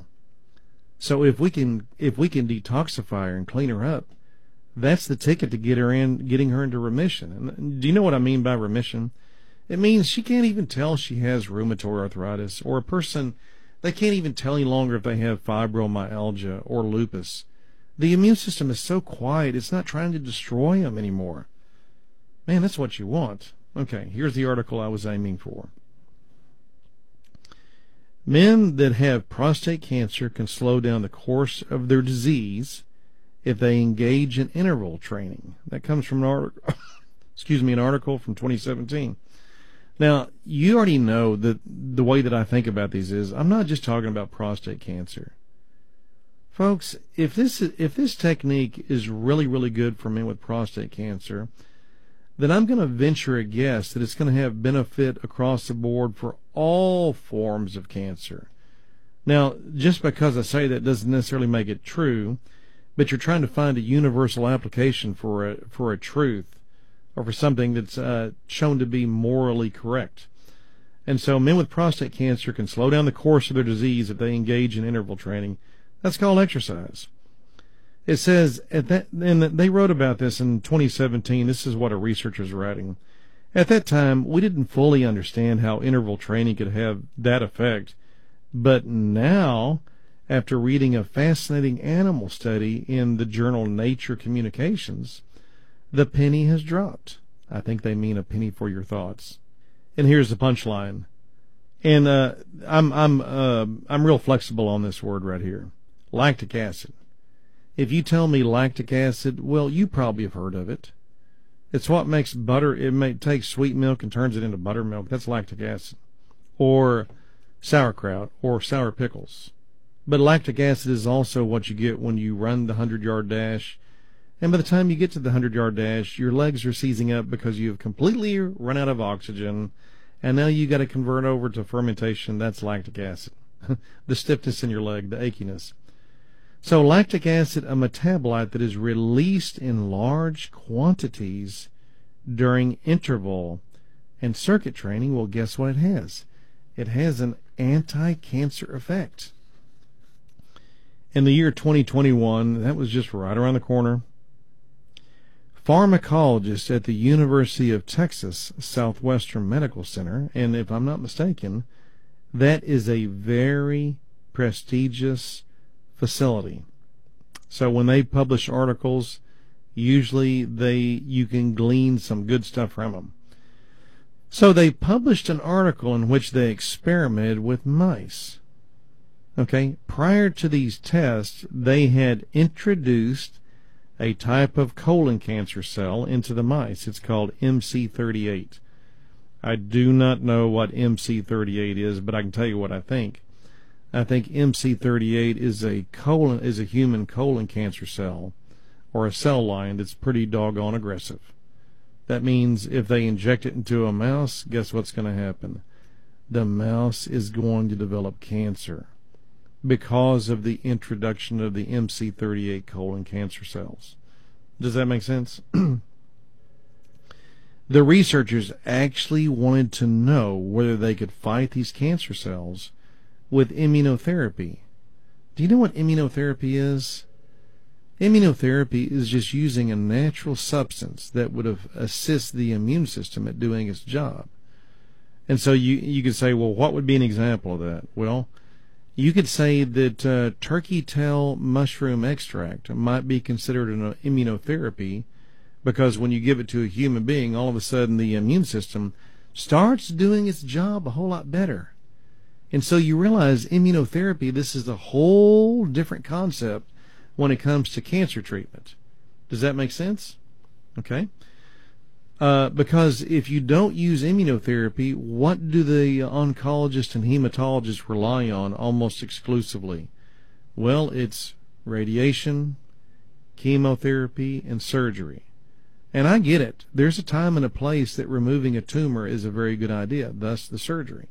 So if we can, if we can detoxify her and clean her up, that's the ticket to get her in, getting her into remission. And do you know what I mean by remission? It means she can't even tell she has rheumatoid arthritis, or a person, they can't even tell any longer if they have fibromyalgia or lupus. The immune system is so quiet, it's not trying to destroy them anymore. Man, that's what you want. Okay, here's the article I was aiming for. Men that have prostate cancer can slow down the course of their disease if they engage in interval training. That comes from an article, excuse me, an article from twenty seventeen. Now, you already know that the way that I think about these is, I'm not just talking about prostate cancer. Folks, if this if this technique is really, really good for men with prostate cancer, then I'm going to venture a guess that it's going to have benefit across the board for all forms of cancer. Now, just because I say that doesn't necessarily make it true, but you're trying to find a universal application for a for a truth or for something that's uh, shown to be morally correct. And so men with prostate cancer can slow down the course of their disease if they engage in interval training. That's called exercise. It says, at that, and they wrote about this in twenty seventeen. This is what a researcher's writing. At that time, we didn't fully understand how interval training could have that effect. But now, after reading a fascinating animal study in the journal Nature Communications, the penny has dropped. I think they mean a penny for your thoughts. And here's the punchline. And uh, I'm I'm uh, I'm real flexible on this word right here, lactic acid. If you tell me lactic acid, well, you probably have heard of it. It's what makes butter. It may take sweet milk and turns it into buttermilk. That's lactic acid, or sauerkraut, or sour pickles. But lactic acid is also what you get when you run the hundred-yard dash. And by the time you get to the hundred-yard dash, your legs are seizing up because you've completely run out of oxygen, and now you got to convert over to fermentation. That's lactic acid. The stiffness in your leg, the achiness. So lactic acid, a metabolite that is released in large quantities during interval and circuit training, well, guess what it has? It has an anti-cancer effect. In the year twenty twenty-one, that was just right around the corner, pharmacologists at the University of Texas Southwestern Medical Center, and if I'm not mistaken, that is a very prestigious facility. So when they publish articles, usually they you can glean some good stuff from them. So they published an article in which they experimented with mice. Okay, prior to these tests, they had introduced a type of colon cancer cell into the mice. It's called M C thirty-eight. I do not know what M C thirty-eight is, but I can tell you what I think. I think M C thirty-eight is a colon is a human colon cancer cell, or a cell line that's pretty doggone aggressive. That means if they inject it into a mouse, guess what's going to happen? The mouse is going to develop cancer because of the introduction of the M C thirty-eight colon cancer cells. Does that make sense? The researchers actually wanted to know whether they could fight these cancer cells with immunotherapy. Do you know what immunotherapy is? Immunotherapy is just using a natural substance that would have assist the immune system at doing its job. And so you you could say, well, what would be an example of that? Well, you could say that uh, turkey tail mushroom extract might be considered an immunotherapy, because when you give it to a human being, all of a sudden the immune system starts doing its job a whole lot better. And so you realize immunotherapy, this is a whole different concept when it comes to cancer treatment. Does that make sense? Okay. Uh, because if you don't use immunotherapy, what do the oncologists and hematologists rely on almost exclusively? Well, it's radiation, chemotherapy, and surgery. And I get it. There's a time and a place that removing a tumor is a very good idea, thus the surgery.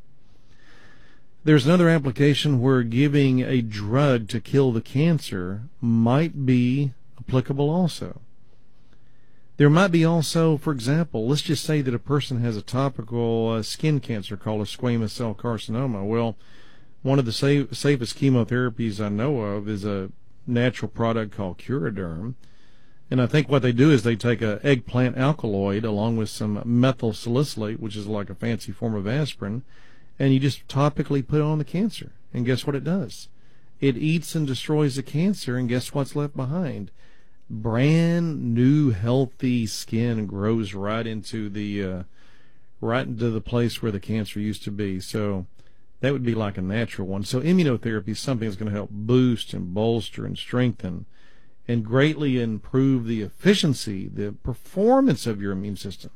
There's another application where giving a drug to kill the cancer might be applicable also. There might be also, for example, let's just say that a person has a topical uh, skin cancer called a squamous cell carcinoma. Well, one of the safe, safest chemotherapies I know of is a natural product called Curaderm. And I think what they do is they take an eggplant alkaloid along with some methyl salicylate, which is like a fancy form of aspirin, and you just topically put it on the cancer. And guess what it does? It eats and destroys the cancer, and guess what's left behind? Brand new healthy skin grows right into the uh, right into the place where the cancer used to be. So that would be like a natural one. So immunotherapy is something that's going to help boost and bolster and strengthen and greatly improve the efficiency, the performance of your immune system.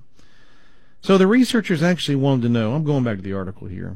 So the researchers actually wanted to know, I'm going back to the article here.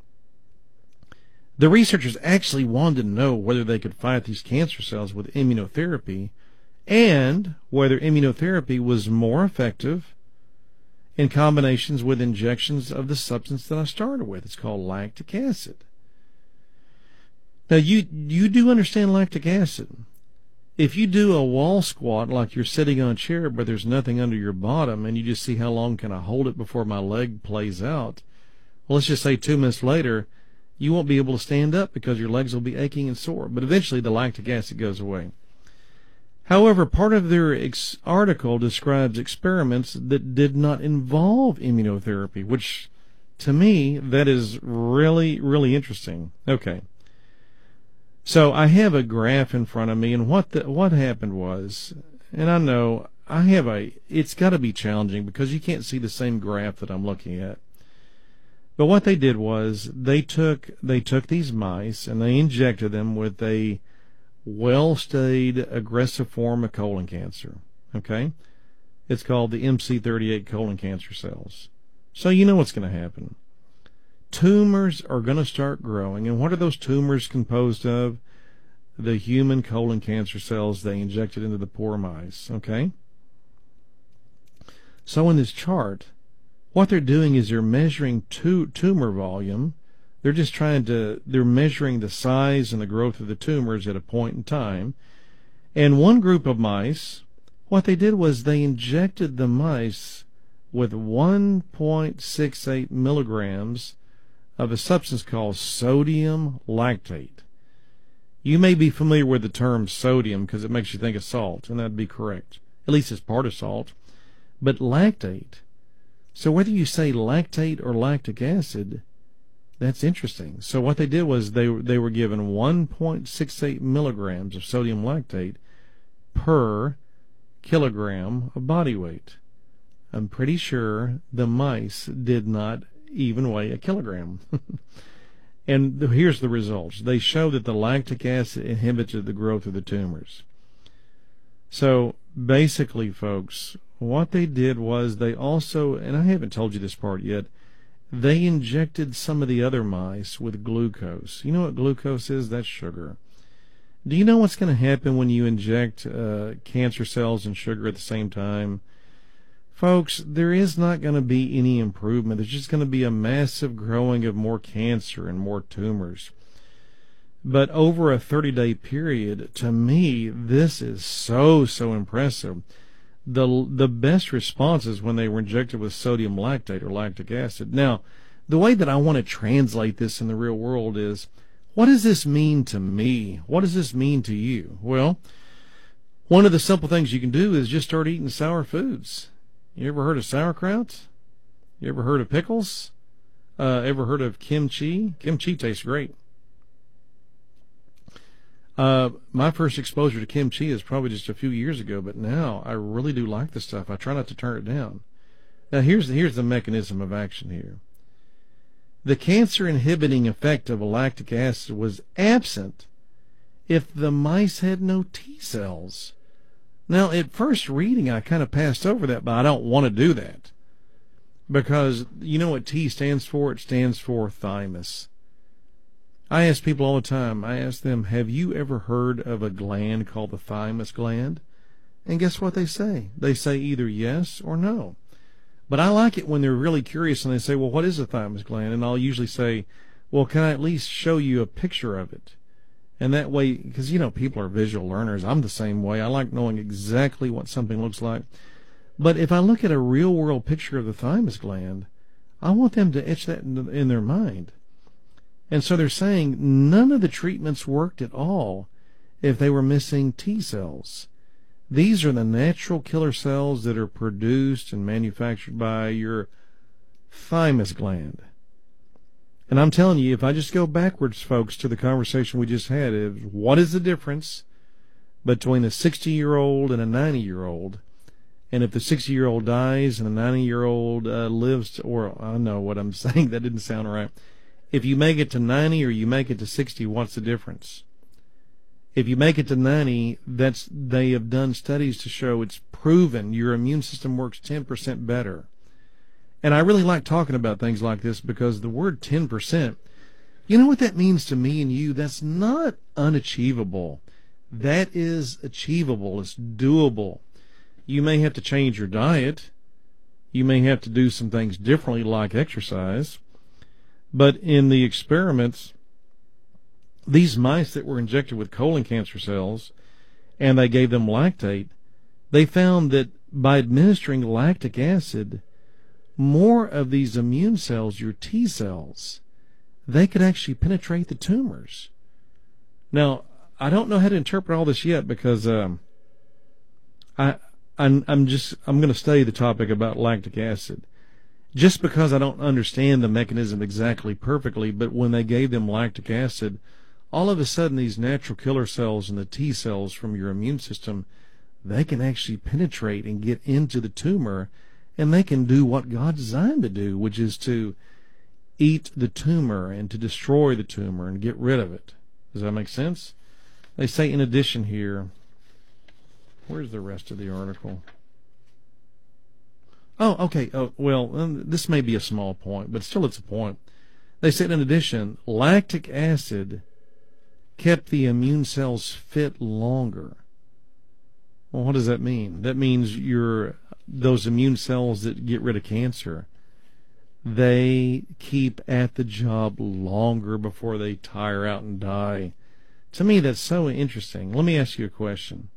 The researchers actually wanted to know whether they could fight these cancer cells with immunotherapy, and whether immunotherapy was more effective in combinations with injections of the substance that I started with. It's called lactic acid. Now, you you do understand lactic acid. If you do a wall squat like you're sitting on a chair but there's nothing under your bottom and you just see how long can I hold it before my leg plays out, well, let's just say two minutes later, you won't be able to stand up because your legs will be aching and sore. But eventually the lactic acid goes away. However, part of their ex- article describes experiments that did not involve immunotherapy, which to me, that is really, really interesting. Okay. So I have a graph in front of me, and what the, what happened was, and I know I have a, it's got to be challenging because you can't see the same graph that I'm looking at. But what they did was they took they took these mice and they injected them with a well-studied aggressive form of colon cancer. Okay, it's called the M C thirty-eight colon cancer cells. So you know what's going to happen. Tumors are going to start growing, and what are those tumors composed of? The human colon cancer cells they injected into the poor mice. Okay. So in this chart, what they're doing is they're measuring tu- tumor volume. They're just trying to, they're measuring the size and the growth of the tumors at a point in time. And one group of mice, what they did was they injected the mice with one point six eight milligrams of a substance called sodium lactate. You may be familiar with the term sodium because it makes you think of salt, and that'd be correct. At least it's part of salt. But lactate, so whether you say lactate or lactic acid, that's interesting. So what they did was they they were given one point six eight milligrams of sodium lactate per kilogram of body weight. I'm pretty sure the mice did not even weigh a kilogram. And the, here's the results. They show that the lactic acid inhibited the growth of the tumors. So basically, folks, what they did was they also, and I haven't told you this part yet, they injected some of the other mice with glucose. You know what glucose is? That's sugar. Do you know what's going to happen when you inject uh, cancer cells and sugar at the same time? Folks, there is not going to be any improvement. There's just going to be a massive growing of more cancer and more tumors. But over a thirty-day period, to me, this is so, so impressive. The the best responses when they were injected with sodium lactate or lactic acid. Now, the way that I want to translate this in the real world is, what does this mean to me? What does this mean to you? Well, one of the simple things you can do is just start eating sour foods. You ever heard of sauerkraut? You ever heard of pickles? Uh, ever heard of kimchi? Kimchi tastes great. Uh, my first exposure to kimchi is probably just a few years ago, but now I really do like the stuff. I try not to turn it down. Now here's the, here's the mechanism of action here. The cancer inhibiting effect of lactic acid was absent if the mice had no T cells. Now, at first reading, I kind of passed over that, but I don't want to do that. Because you know what T stands for? It stands for thymus. I ask people all the time, I ask them, have you ever heard of a gland called the thymus gland? And guess what they say? They say either yes or no. But I like it when they're really curious and they say, well, what is a thymus gland? And I'll usually say, well, can I at least show you a picture of it? And that way, because, you know, people are visual learners. I'm the same way. I like knowing exactly what something looks like. But if I look at a real-world picture of the thymus gland, I want them to etch that in, in their mind. And so they're saying none of the treatments worked at all if they were missing T cells. These are the natural killer cells that are produced and manufactured by your thymus gland. And I'm telling you, if I just go backwards, folks, to the conversation we just had, is what is the difference between a sixty-year-old and a ninety-year-old? And if the sixty-year-old dies and the ninety-year-old uh, lives, to, or I know what I'm saying, that didn't sound right. If you make it to ninety or you make it to sixty, what's the difference? If you make it to ninety, that's, they have done studies to show it's proven your immune system works ten percent better. And I really like talking about things like this because the word ten percent, you know what that means to me and you? That's not unachievable. That is achievable. It's doable. You may have to change your diet. You may have to do some things differently, like exercise. But in the experiments, these mice that were injected with colon cancer cells, and they gave them lactate, they found that by administering lactic acid, more of these immune cells, your T cells, they could actually penetrate the tumors. Now, I don't know how to interpret all this yet because um, I, I'm, I'm just I'm going to study the topic about lactic acid, just because I don't understand the mechanism exactly perfectly. But when they gave them lactic acid, all of a sudden these natural killer cells and the T cells from your immune system, they can actually penetrate and get into the tumor, and they can do what God designed to do, which is to eat the tumor and to destroy the tumor and get rid of it. Does that make sense? They say in addition here, where's the rest of the article? Oh, okay. Oh, well, this may be a small point, but still it's a point. They said in addition, lactic acid kept the immune cells fit longer. Well, what does that mean? That means your those immune cells that get rid of cancer, they keep at the job longer before they tire out and die. To me, that's so interesting. Let me ask you a question.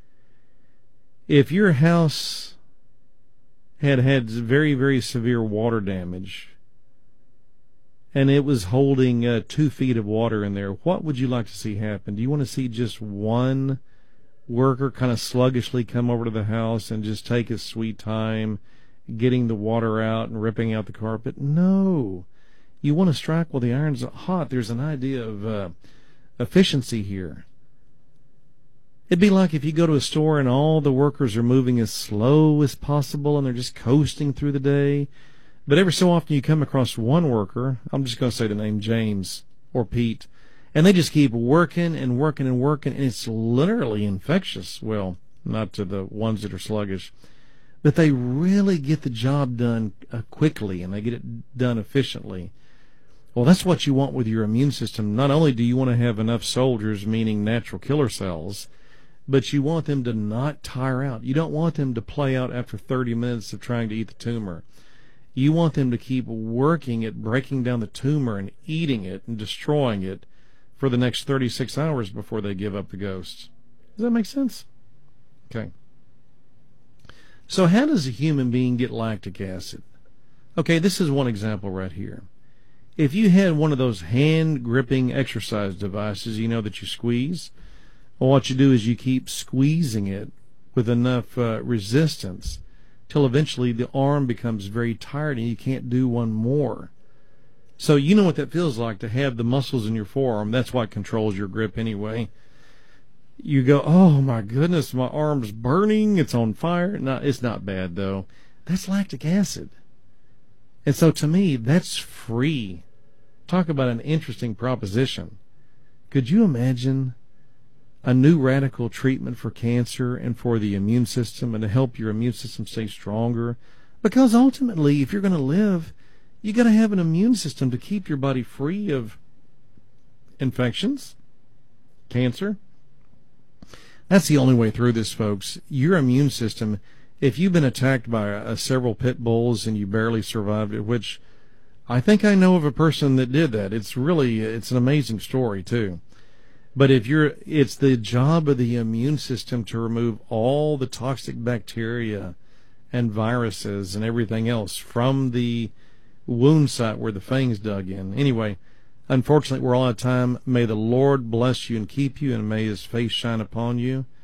If your house had had very, very severe water damage, and it was holding uh, two feet of water in there, what would you like to see happen? Do you want to see just one worker kind of sluggishly come over to the house and just take his sweet time getting the water out and ripping out the carpet? No. You want to strike while the iron's hot. There's an idea of uh, efficiency here. It'd be like if you go to a store and all the workers are moving as slow as possible and they're just coasting through the day. But every so often you come across one worker, I'm just going to say the name James or Pete, and they just keep working and working and working, and it's literally infectious. Well, not to the ones that are sluggish, but they really get the job done uh, quickly, and they get it done efficiently. Well, that's what you want with your immune system. Not only do you want to have enough soldiers, meaning natural killer cells, but you want them to not tire out. You don't want them to play out after thirty minutes of trying to eat the tumor. You want them to keep working at breaking down the tumor and eating it and destroying it for the next thirty-six hours before they give up the ghosts. Does that make sense? Okay. So how does a human being get lactic acid? Okay, this is one example right here. If you had one of those hand-gripping exercise devices, you know, that you squeeze, well, what you do is you keep squeezing it with enough uh, resistance till eventually the arm becomes very tired and you can't do one more. So you know what that feels like, to have the muscles in your forearm. That's what controls your grip anyway. You go, oh my goodness, my arm's burning, it's on fire. No, it's not bad though. That's lactic acid. And so to me, that's free. Talk about an interesting proposition. Could you imagine a new radical treatment for cancer and for the immune system, and to help your immune system stay stronger? Because ultimately, if you're going to live, you got to have an immune system to keep your body free of infections, cancer. That's the only way through this, folks. Your immune system, if you've been attacked by uh, several pit bulls and you barely survived it, which I think I know of a person that did that. It's really, it's an amazing story too. But if you're, it's the job of the immune system to remove all the toxic bacteria and viruses and everything else from the wound site where the fangs dug in. Anyway, unfortunately, we're all out of time. May the Lord bless you and keep you, and may his face shine upon you.